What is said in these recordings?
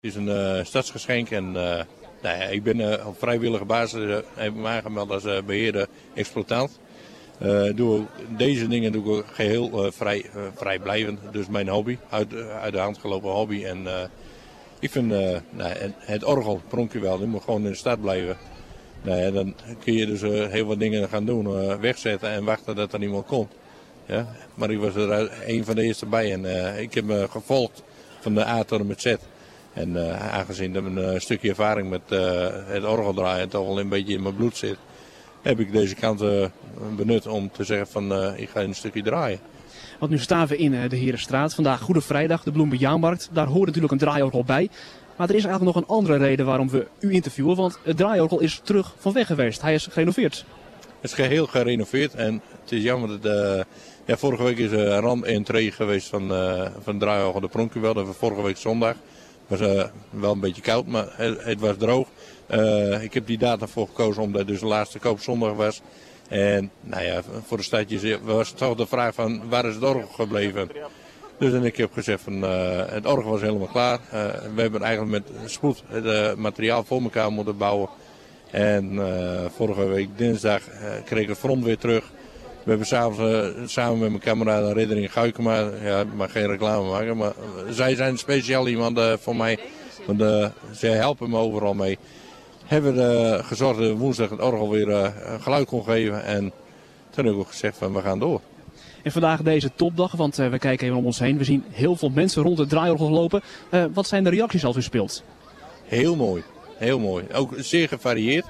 Het is een stadsgeschenk en nou ja, ik ben op vrijwillige basis heb me aangemeld als beheerder exploitant. Deze dingen doe ik ook geheel vrijblijvend. Dus mijn hobby, uit de hand gelopen hobby. En ik vind het orgel, Pronkjuwel, die moet gewoon in de stad blijven. Nou ja, dan kun je dus heel wat dingen gaan doen, wegzetten en wachten dat er iemand komt. Ja? Maar ik was er een van de eerste bij en ik heb me gevolgd van de A tot en met Z. En aangezien dat een stukje ervaring met het orgel draaien toch al een beetje in mijn bloed zit, heb ik deze kans benut om te zeggen van ik ga een stukje draaien. Want nu staan we in de Herenstraat. Vandaag Goede Vrijdag, de Bloemenjaarmarkt. Daar hoort natuurlijk een draaiorgel bij. Maar er is eigenlijk nog een andere reden waarom we u interviewen. Want het draaiorgel is terug van weg geweest. Hij is gerenoveerd. Het is geheel gerenoveerd en het is jammer dat vorige week is een randentree geweest van het draaiorgel de Pronkjuwel. Dat was vorige week zondag. Het was wel een beetje koud, maar het was droog. Ik heb die datum voor gekozen omdat het dus de laatste koopzondag was. En nou ja, voor de stadjes was het toch de vraag van waar is het orgel gebleven. Dus en ik heb gezegd van het orgel was helemaal klaar. We hebben eigenlijk met spoed het materiaal voor elkaar moeten bouwen. En vorige week dinsdag kreeg ik het front weer terug. We hebben s'avonds samen met mijn kameraden Riddering Guikema, ja, ik mag geen reclame maken, maar zij zijn speciaal iemand voor mij. Want zij helpen me overal mee. Hebben we gezorgd dat woensdag het orgel weer geluid kon geven. En toen heb ik ook gezegd van we gaan door. En vandaag deze topdag, want we kijken even om ons heen. We zien heel veel mensen rond het draaiorgel lopen. Wat zijn de reacties als u speelt? Heel mooi, heel mooi. Ook zeer gevarieerd.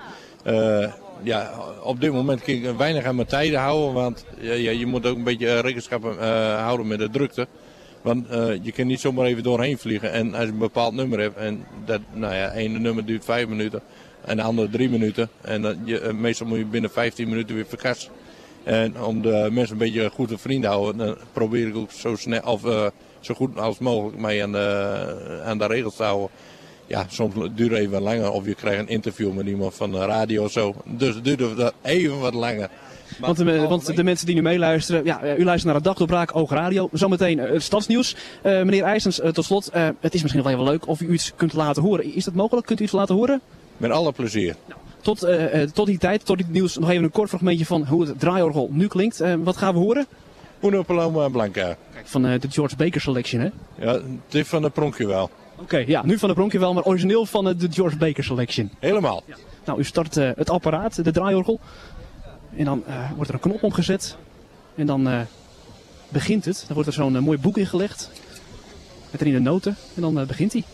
Op dit moment kan ik weinig aan mijn tijden houden, want je moet ook een beetje rekenschap houden met de drukte. Want je kan niet zomaar even doorheen vliegen en als je een bepaald nummer hebt en dat, ene nummer duurt 5 minuten en de andere 3 minuten. En meestal moet je binnen 15 minuten weer verkassen. En om de mensen een beetje goed te vriend te houden, dan probeer ik ook zo snel of zo goed als mogelijk mee aan de regels te houden. Ja, soms duurt het even wat langer of je krijgt een interview met iemand van de radio of zo. Dus het duurt dat even wat langer. Want de mensen die nu meeluisteren, u luistert naar het Dagdoorbraak Oog Radio. Zometeen het stadsnieuws. Meneer IJsens, tot slot, het is misschien wel even leuk of u iets kunt laten horen. Is dat mogelijk? Kunt u iets laten horen? Met alle plezier. Nou, tot die tijd, tot dit nieuws, nog even een kort fragmentje van hoe het draaiorgel nu klinkt. Wat gaan we horen? Una Paloma Blanca. Kijk, van de George Baker Selection, hè? Ja, het is van de Pronkjuwel. Oké, ja, nu van de Pronkjuwel, maar origineel van de George Baker Selection. Helemaal. Ja. Nou, u start het apparaat, de draaiorgel. En dan wordt er een knop omgezet. En dan begint het. Dan wordt er zo'n mooi boek ingelegd. Met erin de noten. En dan begint hij.